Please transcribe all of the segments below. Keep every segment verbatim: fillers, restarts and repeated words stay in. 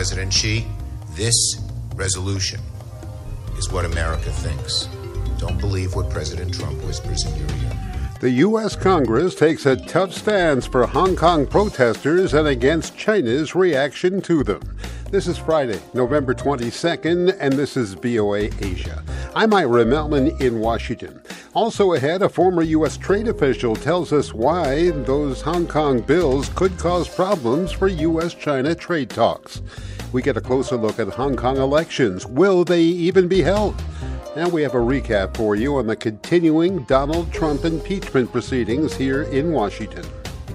President Xi, this resolution is what America thinks. Don't believe what President Trump whispers in your ear. The U S. Congress takes a tough stance for Hong Kong protesters and against China's reaction to them. This is Friday, November twenty-second, and this is V O A Asia. I'm Ira Melman in Washington. Also ahead, a former U S trade official tells us why those Hong Kong bills could cause problems for U S China trade talks. We get a closer look at Hong Kong elections. Will they even be held? And we have a recap for you on the continuing Donald Trump impeachment proceedings here in Washington.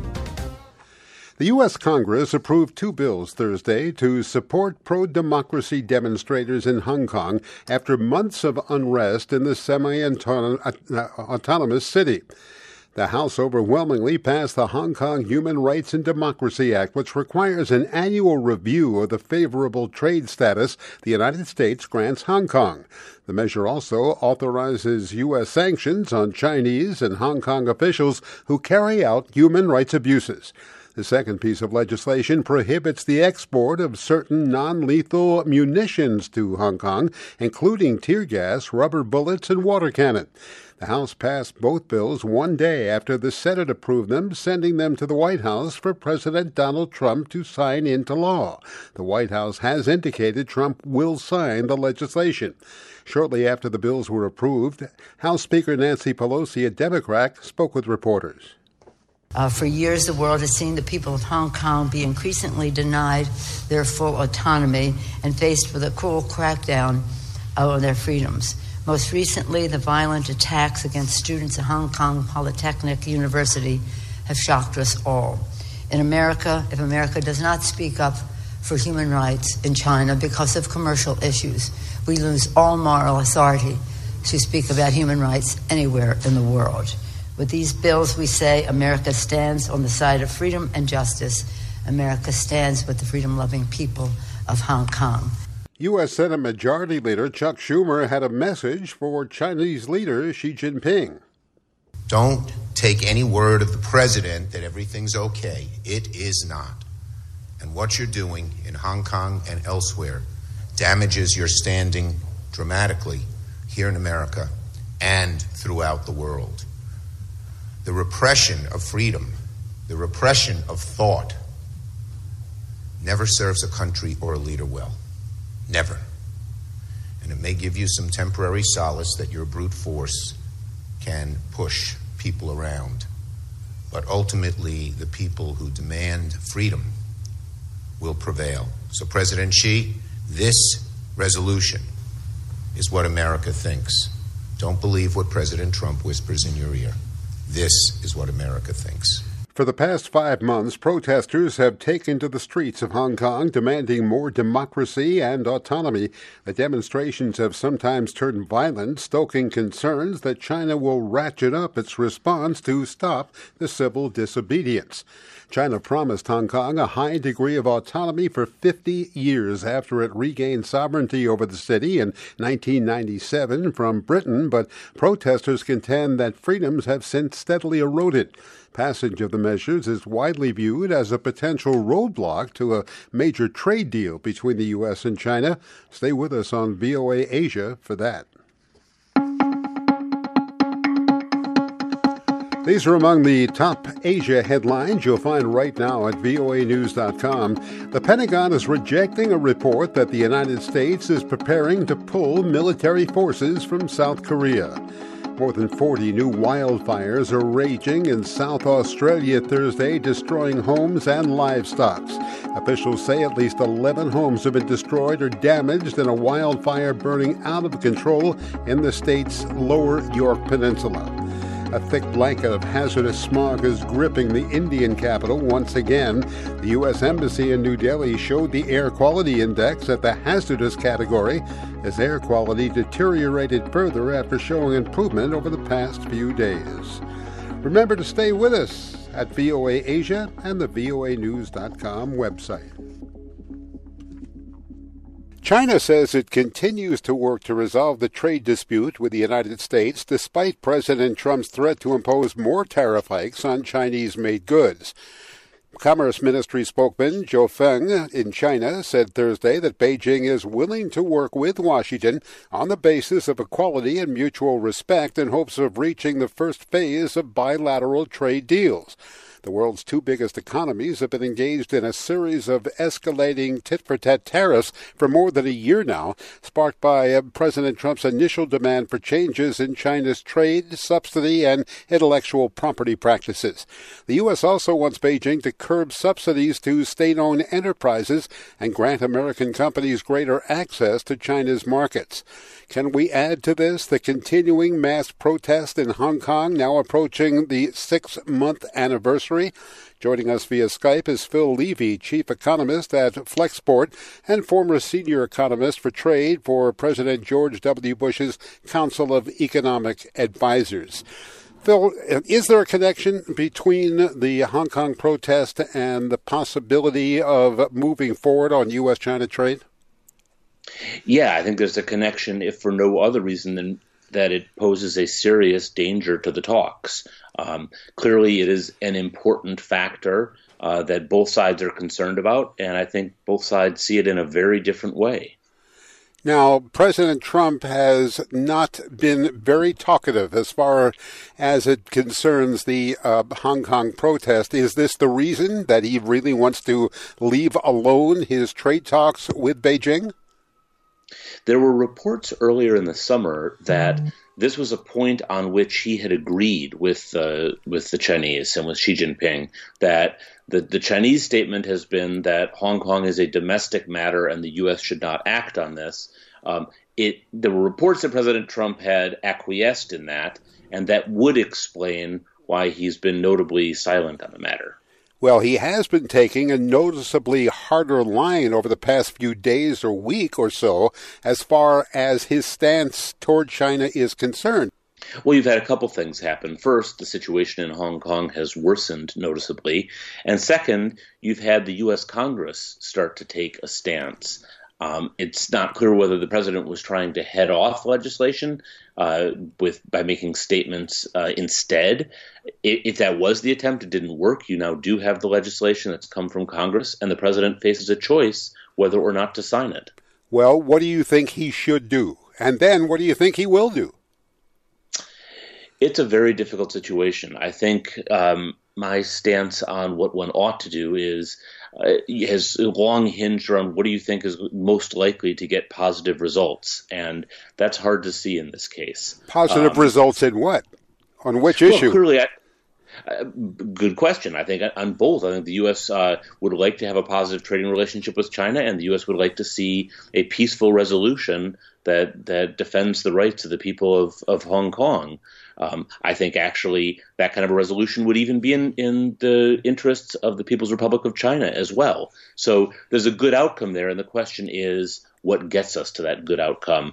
The U S. Congress approved two bills Thursday to support pro-democracy demonstrators in Hong Kong after months of unrest in the semi-autonomous city. The House overwhelmingly passed the Hong Kong Human Rights and Democracy Act, which requires an annual review of the favorable trade status the United States grants Hong Kong. The measure also authorizes U S sanctions on Chinese and Hong Kong officials who carry out human rights abuses. The second piece of legislation prohibits the export of certain non-lethal munitions to Hong Kong, including tear gas, rubber bullets, and water cannon. The House passed both bills one day after the Senate approved them, sending them to the White House for President Donald Trump to sign into law. The White House has indicated Trump will sign the legislation. Shortly after the bills were approved, House Speaker Nancy Pelosi, a Democrat, spoke with reporters. Uh, for years, the world has seen the people of Hong Kong be increasingly denied their full autonomy and faced with a cruel crackdown on their freedoms. Most recently, the violent attacks against students at Hong Kong Polytechnic University have shocked us all. In America, if America does not speak up for human rights in China because of commercial issues, we lose all moral authority to speak about human rights anywhere in the world. With these bills, we say America stands on the side of freedom and justice. America stands with the freedom-loving people of Hong Kong. U S. Senate Majority Leader Chuck Schumer had a message for Chinese leader Xi Jinping. Don't take any word of the president that everything's okay. It is not. And what you're doing in Hong Kong and elsewhere damages your standing dramatically here in America and throughout the world. The repression of freedom, the repression of thought, never serves a country or a leader well. Never. And it may give you some temporary solace that your brute force can push people around. But ultimately, the people who demand freedom will prevail. So, President Xi, this resolution is what America thinks. Don't believe what President Trump whispers in your ear. This is what America thinks. For the past five months, protesters have taken to the streets of Hong Kong demanding more democracy and autonomy. The demonstrations have sometimes turned violent, stoking concerns that China will ratchet up its response to stop the civil disobedience. China promised Hong Kong a high degree of autonomy for fifty years after it regained sovereignty over the city in nineteen ninety-seven from Britain, but protesters contend that freedoms have since steadily eroded. Passage of the measures is widely viewed as a potential roadblock to a major trade deal between the U S and China. Stay with us on V O A Asia for that. These are among the top Asia headlines you'll find right now at V O A news dot com. The Pentagon is rejecting a report that the United States is preparing to pull military forces from South Korea. More than forty new wildfires are raging in South Australia Thursday, destroying homes and livestock. Officials say at least eleven homes have been destroyed or damaged in a wildfire burning out of control in the state's lower York Peninsula. A thick blanket of hazardous smog is gripping the Indian capital once again. The U S Embassy in New Delhi showed the air quality index at the hazardous category as air quality deteriorated further after showing improvement over the past few days. Remember to stay with us at V O A Asia and the V O A news dot com website. China says it continues to work to resolve the trade dispute with the United States despite President Trump's threat to impose more tariff hikes on Chinese-made goods. Commerce Ministry spokesman Zhou Feng in China said Thursday that Beijing is willing to work with Washington on the basis of equality and mutual respect in hopes of reaching the first phase of bilateral trade deals. The world's two biggest economies have been engaged in a series of escalating tit-for-tat tariffs for more than a year now, sparked by uh, President Trump's initial demand for changes in China's trade, subsidy, and intellectual property practices. The U S also wants Beijing to curb subsidies to state-owned enterprises and grant American companies greater access to China's markets. Can we add to this the continuing mass protest in Hong Kong, now approaching the six-month anniversary? Joining us via Skype is Phil Levy, chief economist at Flexport and former senior economist for trade for President George W. Bush's Council of Economic Advisors. Phil, is there a connection between the Hong Kong protest and the possibility of moving forward on U S China trade? Yeah, I think there's a connection, if for no other reason than that it poses a serious danger to the talks. Um, clearly, it is an important factor uh, that both sides are concerned about, and I think both sides see it in a very different way. Now, President Trump has not been very talkative as far as it concerns the uh, Hong Kong protest. Is this the reason that he really wants to leave alone his trade talks with Beijing? There were reports earlier in the summer that mm-hmm. this was a point on which he had agreed with uh, with the Chinese and with Xi Jinping, that the, the Chinese statement has been that Hong Kong is a domestic matter and the U S should not act on this. Um, it there were reports that President Trump had acquiesced in that, and that would explain why he's been notably silent on the matter. Well, he has been taking a noticeably harder line over the past few days or week or so as far as his stance toward China is concerned. Well, you've had a couple things happen. First, the situation in Hong Kong has worsened noticeably. And second, you've had the U S Congress start to take a stance. Um, it's not clear whether the president was trying to head off legislation uh, with by making statements uh, instead. If, if that was the attempt, it didn't work. You now do have the legislation that's come from Congress, and the president faces a choice whether or not to sign it. Well, what do you think he should do? And then what do you think he will do? It's a very difficult situation. I think um, my stance on what one ought to do is uh, has long hinged around what do you think is most likely to get positive results, and that's hard to see in this case. Positive um, results in what? On which well, issue? Clearly, I, uh, good question. I think on both. I think the U S uh, would like to have a positive trading relationship with China, and the U S would like to see a peaceful resolution that that defends the rights of the people of, of Hong Kong. Um, I think actually that kind of a resolution would even be in, in the interests of the People's Republic of China as well. So there's a good outcome there, and the question is what gets us to that good outcome.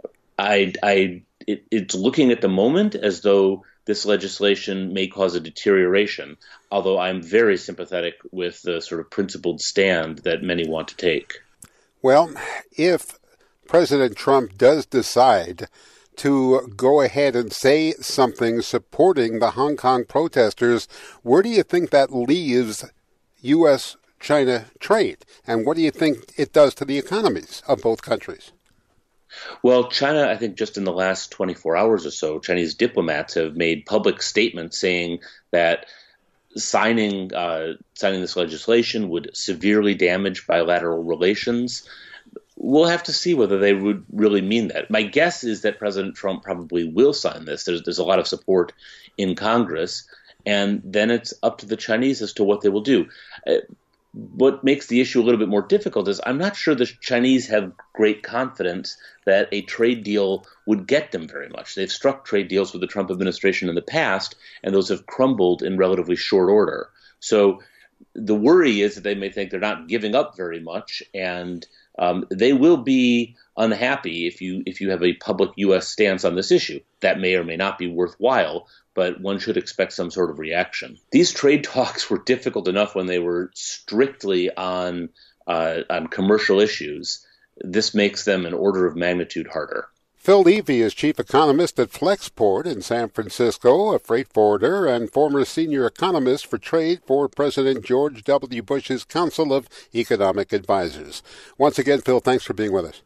I, I, it, it's looking at the moment as though this legislation may cause a deterioration, although I'm very sympathetic with the sort of principled stand that many want to take. Well, if President Trump does decide to go ahead and say something supporting the Hong Kong protesters, where do you think that leaves U S China trade? And what do you think it does to the economies of both countries? Well, China, I think just in the last twenty-four hours or so, Chinese diplomats have made public statements saying that signing uh, signing this legislation would severely damage bilateral relations. We'll have to see whether they would really mean that. My guess is that President Trump probably will sign this. There's, there's a lot of support in Congress, and then it's up to the Chinese as to what they will do. Uh, what makes the issue a little bit more difficult is I'm not sure the Chinese have great confidence that a trade deal would get them very much. They've struck trade deals with the Trump administration in the past, and those have crumbled in relatively short order. So the worry is that they may think they're not giving up very much, and Um, they will be unhappy if you if you have a public U S stance on this issue. That may or may not be worthwhile, but one should expect some sort of reaction. These trade talks were difficult enough when they were strictly on uh, on commercial issues. This makes them an order of magnitude harder. Phil Levy is chief economist at Flexport in San Francisco, a freight forwarder and former senior economist for trade for President George W. Bush's Council of Economic Advisors. Once again, Phil, thanks for being with us.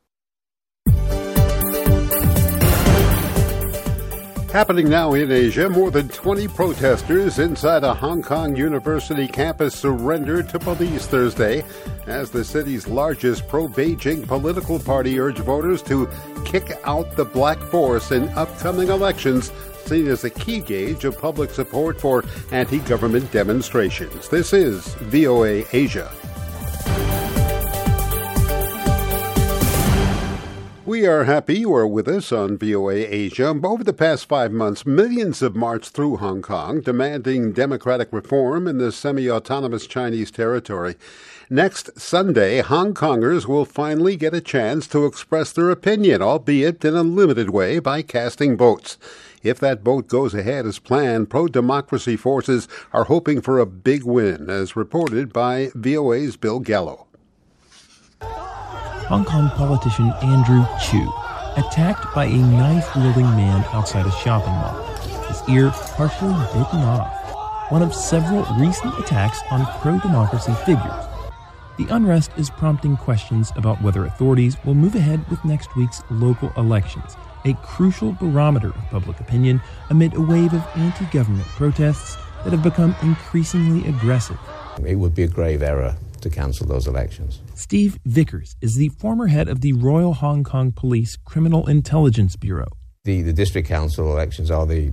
Happening now in Asia, more than twenty protesters inside a Hong Kong University campus surrendered to police Thursday as the city's largest pro-Beijing political party urged voters to kick out the black force in upcoming elections, seen as a key gauge of public support for anti-government demonstrations. This is V O A Asia. We are happy you are with us on V O A Asia. Over the past five months, millions have marched through Hong Kong, demanding democratic reform in the semi-autonomous Chinese territory. Next Sunday, Hong Kongers will finally get a chance to express their opinion, albeit in a limited way, by casting votes. If that vote goes ahead as planned, pro-democracy forces are hoping for a big win, as reported by V O A's Bill Gallo. Hong Kong politician Andrew Chu, attacked by a knife-wielding man outside a shopping mall, his ear partially bitten off, one of several recent attacks on pro-democracy figures. The unrest is prompting questions about whether authorities will move ahead with next week's local elections, a crucial barometer of public opinion amid a wave of anti-government protests that have become increasingly aggressive. It would be a grave error to cancel those elections. Steve Vickers is the former head of the Royal Hong Kong Police Criminal Intelligence Bureau. The, the district council elections are the,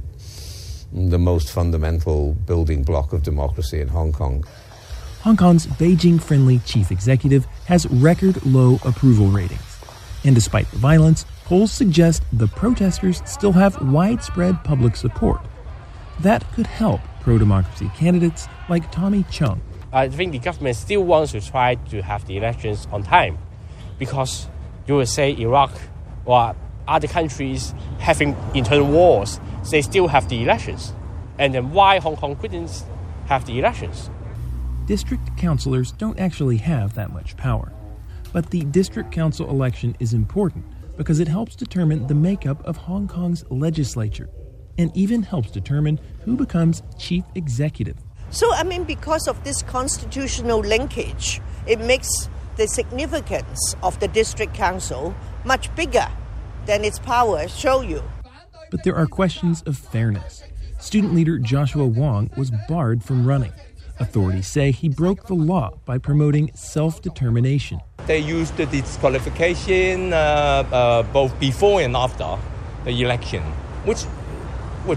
the most fundamental building block of democracy in Hong Kong. Hong Kong's Beijing-friendly chief executive has record-low approval ratings. And despite the violence, polls suggest the protesters still have widespread public support. That could help pro-democracy candidates like Tommy Chung. I think the government still wants to try to have the elections on time because you will say Iraq or other countries having internal wars, they still have the elections. And then why Hong Kong couldn't have the elections? District councillors don't actually have that much power. But the district council election is important because it helps determine the makeup of Hong Kong's legislature and even helps determine who becomes chief executive. So, I mean, because of this constitutional linkage, it makes the significance of the district council much bigger than its power show you. But there are questions of fairness. Student leader Joshua Wong was barred from running. Authorities say he broke the law by promoting self-determination. They used the disqualification uh, uh, both before and after the election, which, which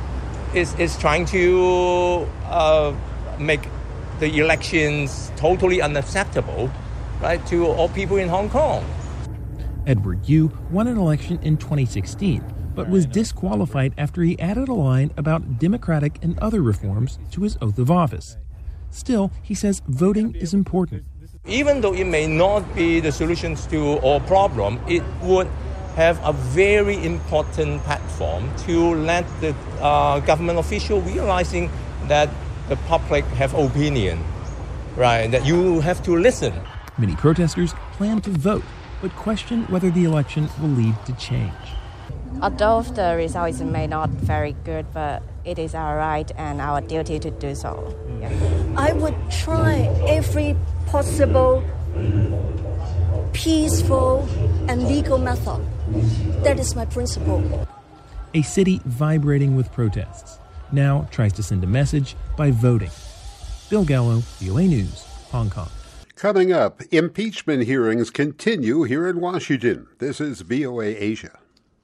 is, is trying to uh, make the elections totally unacceptable, right, to all people in Hong Kong. Edward Yu won an election in twenty sixteen, but was disqualified after he added a line about democratic and other reforms to his oath of office. Still, he says voting is important. Even though it may not be the solutions to all problems, it would have a very important platform to let the uh, government official realizing that the public have opinion, right? That you have to listen. Many protesters plan to vote, but question whether the election will lead to change. Although the result is may not very good, but it is our right and our duty to do so. Yeah. I would try every possible peaceful and legal method. That is my principle. A city vibrating with protests now tries to send a message by voting. Bill Gallo, V O A News, Hong Kong. Coming up, impeachment hearings continue here in Washington. This is V O A Asia.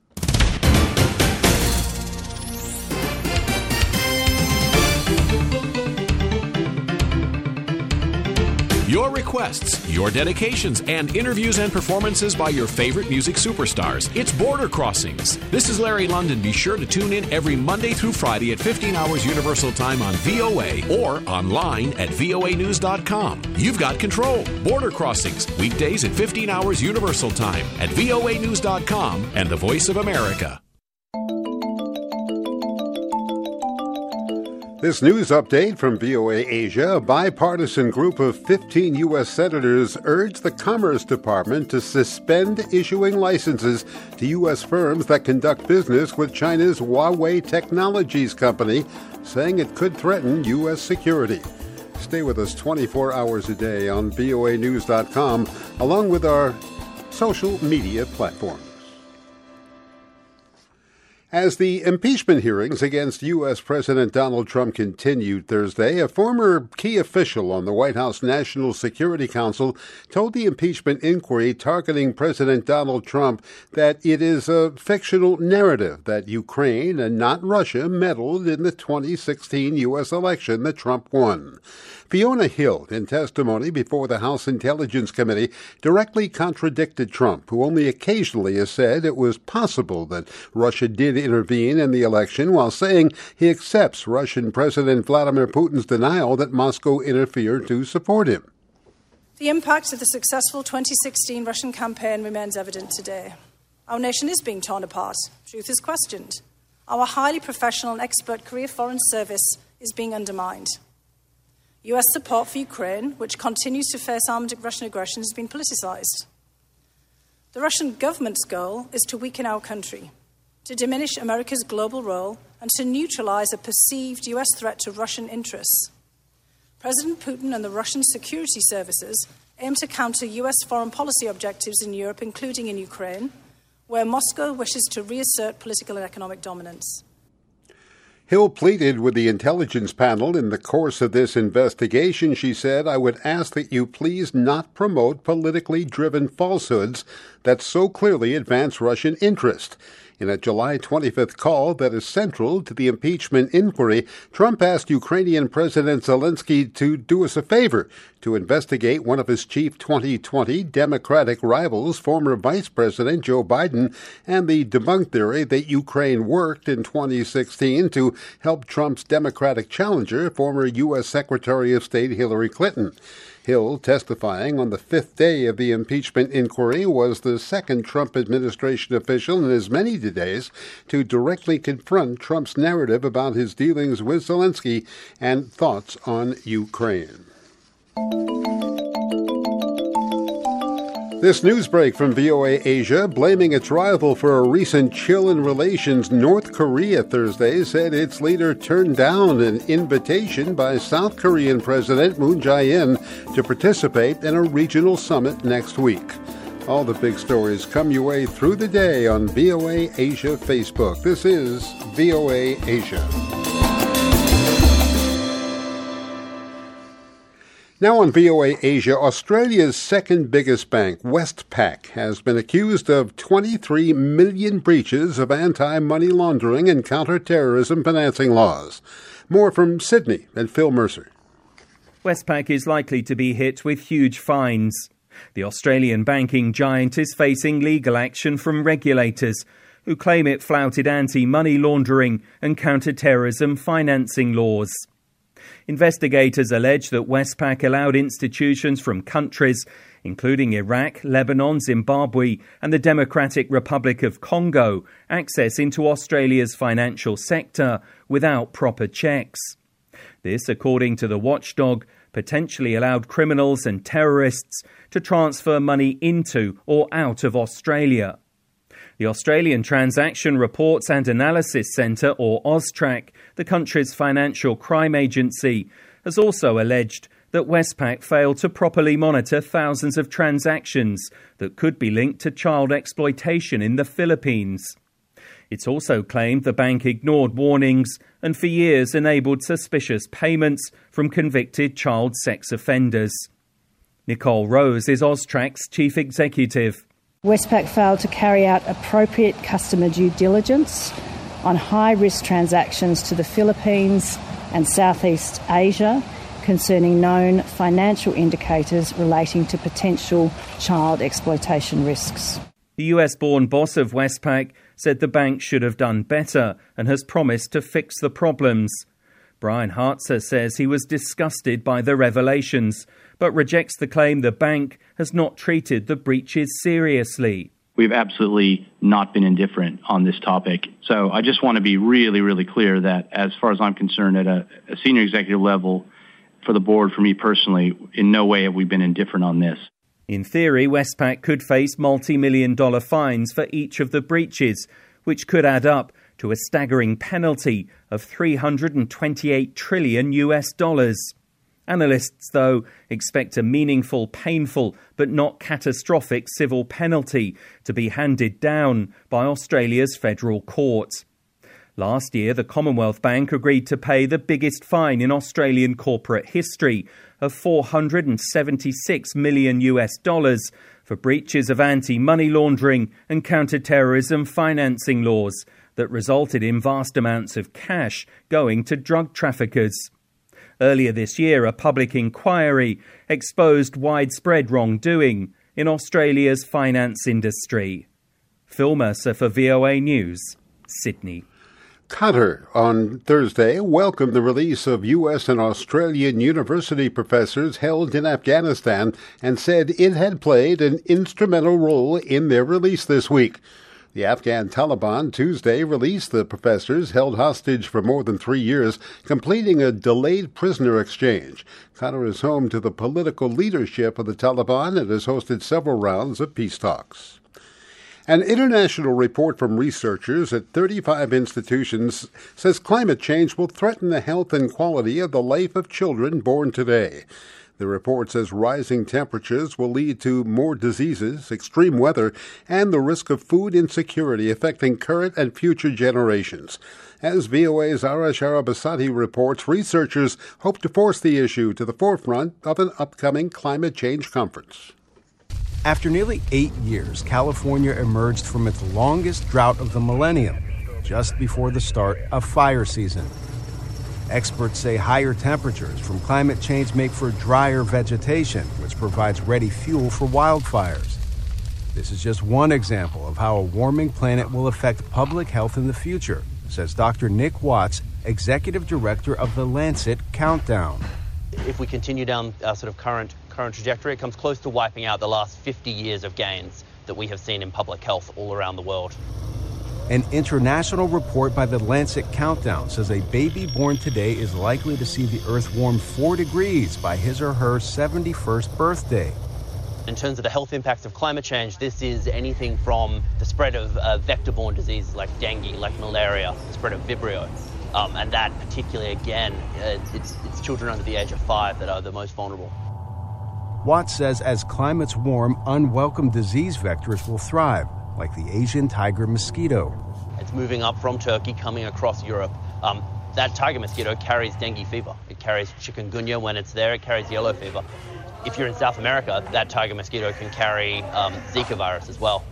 Your requests, your dedications, and interviews and performances by your favorite music superstars. It's Border Crossings. This is Larry London. Be sure to tune in every Monday through Friday at fifteen hours Universal Time on V O A or online at V O A news dot com. You've got control. Border Crossings, weekdays at fifteen hours Universal Time at V O A news dot com and the Voice of America. This news update from V O A Asia: a bipartisan group of fifteen U S senators urged the Commerce Department to suspend issuing licenses to U S firms that conduct business with China's Huawei Technologies Company, saying it could threaten U S security. Stay with us twenty-four hours a day on V O A news dot com, along with our social media platforms. As the impeachment hearings against U S. President Donald Trump continued Thursday, a former key official on the White House National Security Council told the impeachment inquiry targeting President Donald Trump that it is a fictional narrative that Ukraine and not Russia meddled in the twenty sixteen U S election that Trump won. Fiona Hill, in testimony before the House Intelligence Committee, directly contradicted Trump, who only occasionally has said it was possible that Russia did intervene in the election, while saying he accepts Russian President Vladimir Putin's denial that Moscow interfered to support him. The impact of the successful twenty sixteen Russian campaign remains evident today. Our nation is being torn apart. Truth is questioned. Our highly professional and expert Korea Foreign Service is being undermined. U S support for Ukraine, which continues to face armed Russian aggression, has been politicized. The Russian government's goal is to weaken our country, to diminish America's global role, and to neutralize a perceived U S threat to Russian interests. President Putin and the Russian security services aim to counter U S foreign policy objectives in Europe, including in Ukraine, where Moscow wishes to reassert political and economic dominance. Hill pleaded with the intelligence panel in the course of this investigation. She said, "I would ask that you please not promote politically driven falsehoods that so clearly advance Russian interest." In a July twenty-fifth call that is central to the impeachment inquiry, Trump asked Ukrainian President Zelensky to do us a favor, to investigate one of his chief twenty twenty Democratic rivals, former Vice President Joe Biden, and the debunked theory that Ukraine worked in twenty sixteen to help Trump's Democratic challenger, former U S. Secretary of State Hillary Clinton. Hill, testifying on the fifth day of the impeachment inquiry, was the second Trump administration official in as many days to directly confront Trump's narrative about his dealings with Zelensky and thoughts on Ukraine. This news break from V O A Asia, blaming its rival for a recent chill in relations, North Korea Thursday said its leader turned down an invitation by South Korean President Moon Jae-in to participate in a regional summit next week. All the big stories come your way through the day on V O A Asia Facebook. This is V O A Asia. Now on V O A Asia, Australia's second biggest bank, Westpac, has been accused of twenty-three million breaches of anti-money laundering and counter-terrorism financing laws. More from Sydney and Phil Mercer. Westpac is likely to be hit with huge fines. The Australian banking giant is facing legal action from regulators who claim it flouted anti-money laundering and counter-terrorism financing laws. Investigators allege that Westpac allowed institutions from countries, including Iraq, Lebanon, Zimbabwe and the Democratic Republic of Congo, access into Australia's financial sector without proper checks. This, according to the watchdog, potentially allowed criminals and terrorists to transfer money into or out of Australia. The Australian Transaction Reports and Analysis Centre, or AUSTRAC, the country's financial crime agency, has also alleged that Westpac failed to properly monitor thousands of transactions that could be linked to child exploitation in the Philippines. It's also claimed the bank ignored warnings and for years enabled suspicious payments from convicted child sex offenders. Nicole Rose is AUSTRAC's chief executive. Westpac failed to carry out appropriate customer due diligence on high-risk transactions to the Philippines and Southeast Asia concerning known financial indicators relating to potential child exploitation risks. The U S-born boss of Westpac said the bank should have done better and has promised to fix the problems. Brian Hartzer says he was disgusted by the revelations, but rejects the claim the bank has not treated the breaches seriously. we've absolutely not been indifferent on this topic. So I just want to be really, really clear that as far as I'm concerned, at a, a senior executive level for the board, for me personally, in no way have we been indifferent on this. In theory, Westpac could face multi-million dollar fines for each of the breaches, which could add up to a staggering penalty of three hundred twenty-eight trillion U S dollars. Analysts, though, expect a meaningful, painful, but not catastrophic civil penalty to be handed down by Australia's federal court. Last year, the Commonwealth Bank agreed to pay the biggest fine in Australian corporate history of four hundred seventy-six million U S dollars for breaches of anti-money laundering and counter-terrorism financing laws that resulted in vast amounts of cash going to drug traffickers. Earlier this year, a public inquiry exposed widespread wrongdoing in Australia's finance industry. Phil Mercer for V O A News, Sydney. Qatar on Thursday welcomed the release of U S and Australian university professors held in Afghanistan and said it had played an instrumental role in their release this week. The Afghan Taliban Tuesday released the professors held hostage for more than three years, completing a delayed prisoner exchange. Qatar is home to the political leadership of the Taliban and has hosted several rounds of peace talks. An international report from researchers at thirty-five institutions says climate change will threaten the health and quality of the life of children born today. The report says rising temperatures will lead to more diseases, extreme weather, and the risk of food insecurity affecting current and future generations. As V O A's Arash Arabasadi reports, researchers hope to force the issue to the forefront of an upcoming climate change conference. After nearly eight years, California emerged from its longest drought of the millennium, just before the start of fire season. Experts say higher temperatures from climate change make for drier vegetation, which provides ready fuel for wildfires. This is just one example of how a warming planet will affect public health in the future, says Doctor Nick Watts, executive director of the Lancet Countdown. If we continue down our sort of current current trajectory, it comes close to wiping out the last fifty years of gains that we have seen in public health all around the world. An international report by the Lancet Countdown says a baby born today is likely to see the Earth warm four degrees by his or her seventy-first birthday. In terms of the health impacts of climate change, this is anything from the spread of uh, vector-borne diseases like dengue, like malaria, the spread of Vibrio. Um, and that particularly, again, uh, it's, it's children under the age of five that are the most vulnerable. Watts says as climates warm, unwelcome disease vectors will thrive, like the Asian tiger mosquito. It's moving up from Turkey, coming across Europe. Um, that tiger mosquito carries dengue fever. It carries chikungunya when it's there. It carries yellow fever. If you're in South America, that tiger mosquito can carry um, Zika virus as well.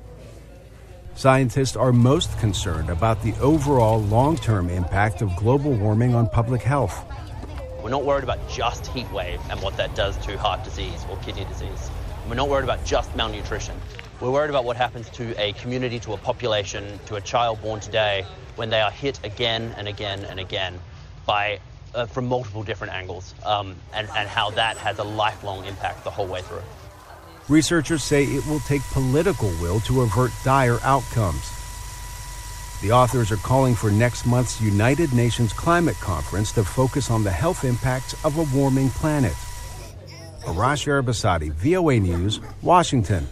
Scientists are most concerned about the overall long-term impact of global warming on public health. We're not worried about just heat wave and what that does to heart disease or kidney disease. We're not worried about just malnutrition. We're worried about what happens to a community, to a population, to a child born today when they are hit again and again and again by uh, from multiple different angles, um, and, and how that has a lifelong impact the whole way through. Researchers say it will take political will to avert dire outcomes. The authors are calling for next month's United Nations Climate Conference to focus on the health impacts of a warming planet. Arash Arabasadi, V O A News, Washington.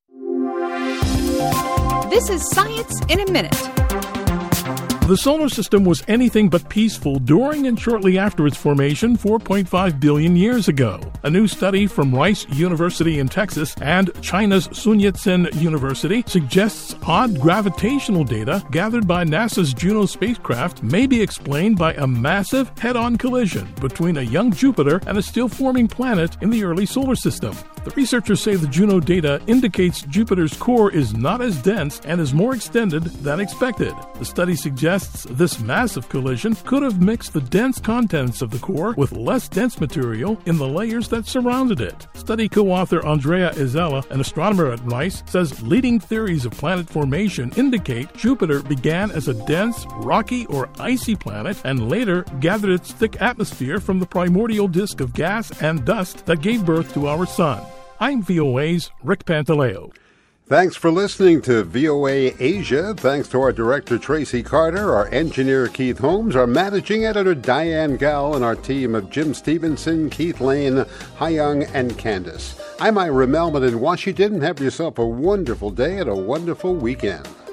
This is Science in a Minute. The solar system was anything but peaceful during and shortly after its formation four point five billion years ago. A new study from Rice University in Texas and China's Sun Yat-sen University suggests odd gravitational data gathered by NASA's Juno spacecraft may be explained by a massive head-on collision between a young Jupiter and a still-forming planet in the early solar system. The researchers say the Juno data indicates Jupiter's core is not as dense and is more extended than expected. The study suggests this massive collision could have mixed the dense contents of the core with less dense material in the layers that surrounded it. Study co-author Andrea Izella, an astronomer at Rice, says leading theories of planet formation indicate Jupiter began as a dense, rocky or icy planet and later gathered its thick atmosphere from the primordial disk of gas and dust that gave birth to our sun. I'm V O A's Rick Pantaleo. Thanks for listening to V O A Asia. Thanks to our director, Tracy Carter, our engineer, Keith Holmes, our managing editor, Diane Gall, and our team of Jim Stevenson, Keith Lane, Hyung, and Candace. I'm Ira Melman in Washington. Have yourself a wonderful day and a wonderful weekend.